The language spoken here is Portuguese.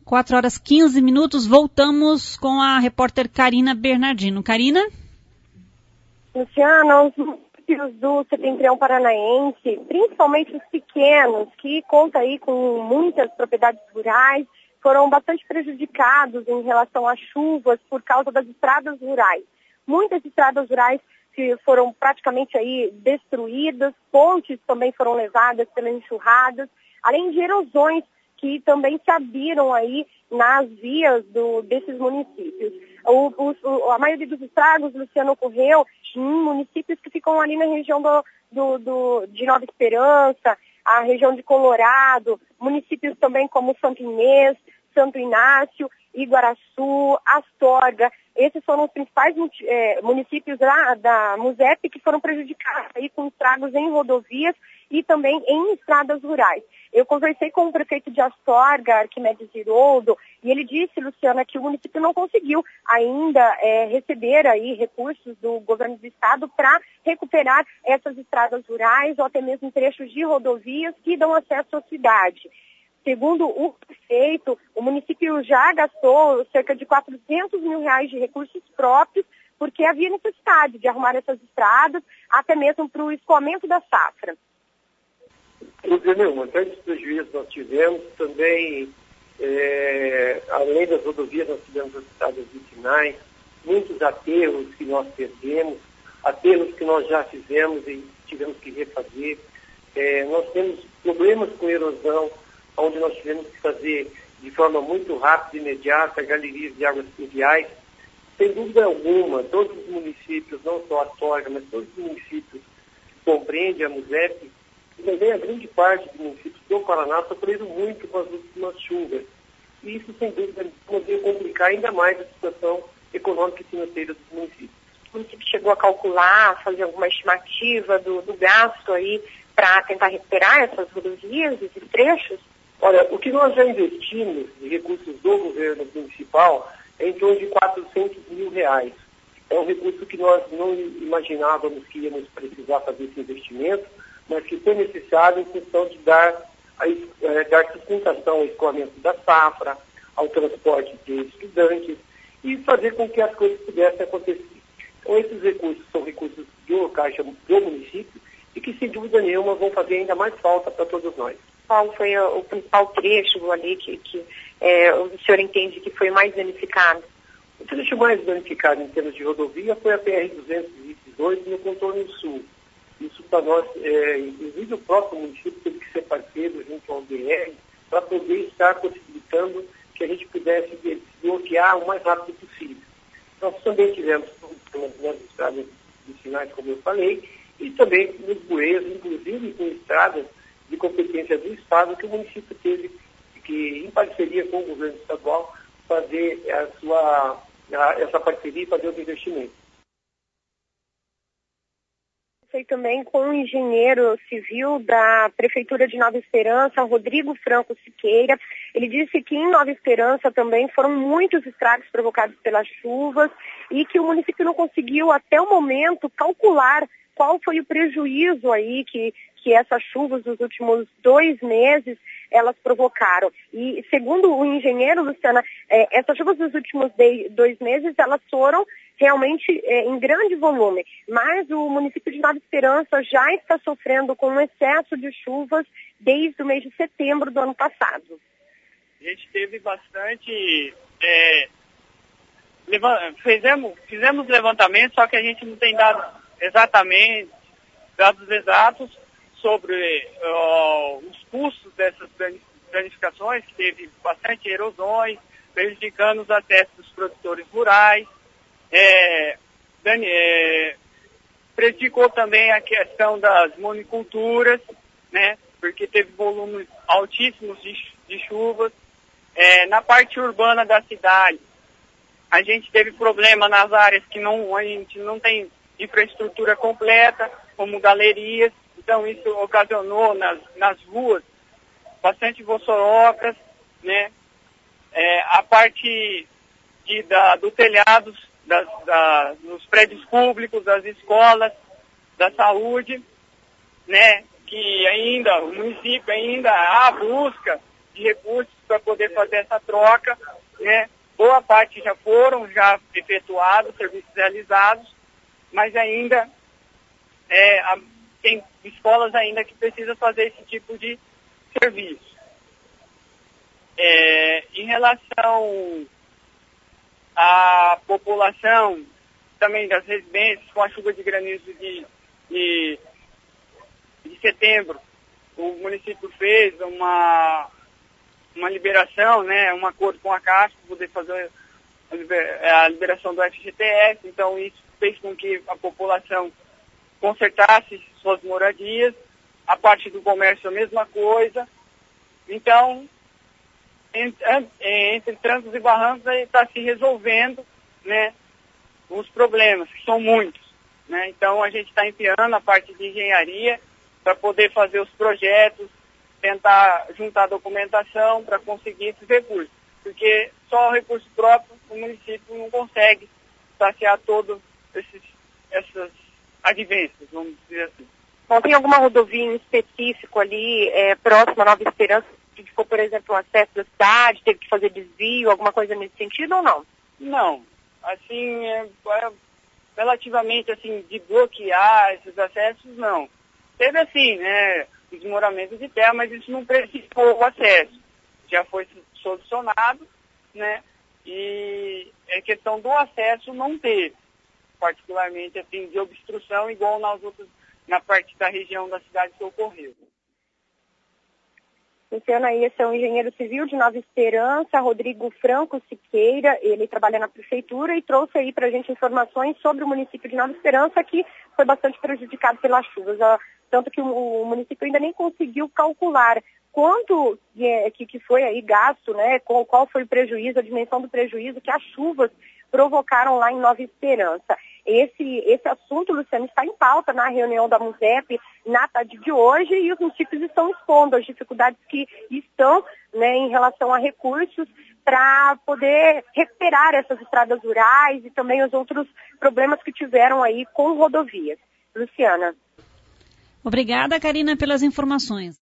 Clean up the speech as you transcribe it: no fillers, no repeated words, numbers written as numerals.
4h15, voltamos com a repórter Karina Bernardino. Karina? Luciana, os municípios do Setentrião Paranaense, principalmente os pequenos, que contam aí com muitas propriedades rurais, foram bastante prejudicados em relação às chuvas por causa das estradas rurais. Muitas estradas rurais que foram praticamente aí destruídas, pontes também foram levadas pelas enxurradas, além de erosões que também se abriram aí nas vias desses municípios. A maioria dos estragos, Luciano, ocorreu em municípios que ficam ali na região de Nova Esperança, a região de Colorado, municípios também como Santo Inês, Santo Inácio, Iguaraçu, Astorga. Esses foram os principais municípios lá da MUSEP que foram prejudicados aí com estragos em rodovias e também em estradas rurais. Eu conversei com o prefeito de Astorga, Arquimedes Giroldo, e ele disse, Luciana, que o município não conseguiu ainda receber aí recursos do governo do estado para recuperar essas estradas rurais ou até mesmo trechos de rodovias que dão acesso à cidade. Segundo o prefeito, o município já gastou cerca de R$400 mil de recursos próprios, porque havia necessidade de arrumar essas estradas, até mesmo para o escoamento da safra. Não tem nenhuma. Tantos prejuízos nós tivemos, também, além das rodovias, nós tivemos as estradas vicinais, muitos aterros que nós perdemos, aterros que nós já fizemos e tivemos que refazer. Nós temos problemas com erosão, onde nós tivemos que fazer de forma muito rápida e imediata galerias de águas pluviais. Sem dúvida alguma, todos os municípios, não só Astorga, mas todos os municípios que compreendem a MUSEP, e também a grande parte dos municípios do Paraná sofreram muito com as últimas chuvas. E isso, sem dúvida, poderia complicar ainda mais a situação econômica e financeira dos municípios. O município chegou a calcular, fazer alguma estimativa do gasto aí para tentar recuperar essas rodovias, esses trechos? Olha, o que nós já investimos de recursos do governo municipal é em torno de R$400 mil. É um recurso que nós não imaginávamos que íamos precisar fazer esse investimento, mas que foi necessário em função de dar sustentação ao escoamento da safra, ao transporte de estudantes e fazer com que as coisas pudessem acontecer. Então, esses recursos são recursos do Caixa do município e que, sem dúvida nenhuma, vão fazer ainda mais falta para todos nós. Qual foi o principal trecho ali que o senhor entende que foi mais danificado? O trecho mais danificado em termos de rodovia foi a PR-218 no contorno sul. Isso para nós, inclusive o próprio município teve que ser parceiro junto ao DR para poder estar possibilitando que a gente pudesse desbloquear o mais rápido possível. Nós também tivemos nas estradas vicinais, como eu falei, e também nos bueiros, inclusive com estradas de competência do Estado, que o município teve que, em parceria com o governo estadual, fazer essa parceria e fazer os investimentos. Foi também com o engenheiro civil da Prefeitura de Nova Esperança, Rodrigo Franco Siqueira. Ele disse que em Nova Esperança também foram muitos estragos provocados pelas chuvas e que o município não conseguiu, até o momento, calcular qual foi o prejuízo aí que essas chuvas dos últimos 2 meses elas provocaram. E segundo o engenheiro, Luciana, essas chuvas dos últimos 2 meses elas foram realmente em grande volume, mas o município de Nova Esperança já está sofrendo com um excesso de chuvas desde o mês de setembro do ano passado. A gente teve bastante... fizemos levantamento, só que a gente não tem dados exatos sobre os custos dessas danificações, que teve bastante erosões, prejudicando os acessos dos produtores rurais, prejudicou também a questão das monoculturas, né, porque teve volumes altíssimos de chuvas. Na parte urbana da cidade, a gente teve problema nas áreas que a gente não tem infraestrutura completa, como galerias. Então isso ocasionou nas ruas bastante voçorocas, né? A parte do telhados dos prédios públicos, das escolas, da saúde, né? Que ainda, o município ainda busca de recursos para poder fazer essa troca, né? Boa parte já foram efetuados, serviços realizados, mas ainda tem escolas ainda que precisam fazer esse tipo de serviço. Em relação à população também das residências, com a chuva de granizo de setembro, o município fez uma liberação, né, um acordo com a Caixa para poder fazer a liberação do FGTS. Então isso fez com que a população consertasse suas moradias, a parte do comércio a mesma coisa. Então, entre trancos e barrancos está se resolvendo, né, os problemas, que são muitos, né? Então a gente está empenhando a parte de engenharia para poder fazer os projetos, tentar juntar documentação para conseguir esses recursos, porque só o recurso próprio o município não consegue saciar todas essas advências, vamos dizer assim. Bom, tem alguma rodovia em específico ali próxima à Nova Esperança, que for, por exemplo, um acesso da cidade, teve que fazer desvio, alguma coisa nesse sentido ou não? Não, assim, relativamente assim, de bloquear esses acessos, não. Teve assim, né, desmoramento de terra, mas isso não prejudicou o acesso. Já foi solucionado, né, e a questão do acesso não teve, particularmente assim, de obstrução, igual na parte da região da cidade que ocorreu. Luciana, esse é o engenheiro civil de Nova Esperança, Rodrigo Franco Siqueira. Ele trabalha na prefeitura e trouxe aí para a gente informações sobre o município de Nova Esperança, que foi bastante prejudicado pelas chuvas. Tanto que o município ainda nem conseguiu calcular quanto que foi aí gasto, né? Qual foi o prejuízo, a dimensão do prejuízo que as chuvas provocaram lá em Nova Esperança. Esse assunto, Luciano, está em pauta na reunião da MUSEP na tarde de hoje, e os municípios estão expondo as dificuldades que estão, né, em relação a recursos para poder recuperar essas estradas rurais e também os outros problemas que tiveram aí com rodovias. Luciana. Obrigada, Karina, pelas informações.